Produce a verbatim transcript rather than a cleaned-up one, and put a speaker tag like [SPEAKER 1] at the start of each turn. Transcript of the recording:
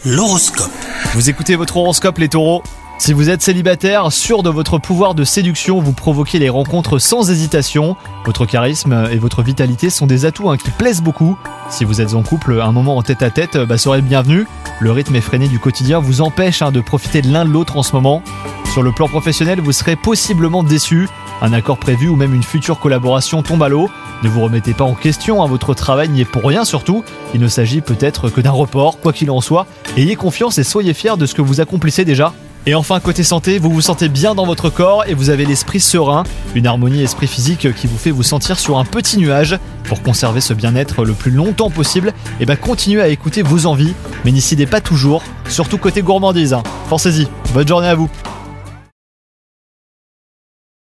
[SPEAKER 1] L'horoscope.
[SPEAKER 2] Vous écoutez votre horoscope les taureaux. Si vous êtes célibataire, sûr de votre pouvoir de séduction, vous provoquez les rencontres sans hésitation. Votre charisme et votre vitalité sont des atouts hein, qui plaisent beaucoup. Si vous êtes en couple, un moment en tête-à-tête bah, serait le bienvenu. Le rythme effréné du quotidien vous empêche hein, de profiter de l'un de l'autre en ce moment. Sur le plan professionnel, vous serez possiblement déçu. Un accord prévu ou même une future collaboration tombe à l'eau. Ne vous remettez pas en question, hein, votre travail n'y est pour rien surtout. Il ne s'agit peut-être que d'un report, quoi qu'il en soit. Ayez confiance et soyez fiers de ce que vous accomplissez déjà. Et enfin, côté santé, vous vous sentez bien dans votre corps et vous avez l'esprit serein. Une harmonie esprit-physique qui vous fait vous sentir sur un petit nuage. Pour conserver ce bien-être le plus longtemps possible, et bah continuez à écouter vos envies, mais n'y cédez pas toujours, surtout côté gourmandise. Hein. Pensez-y, bonne journée à vous.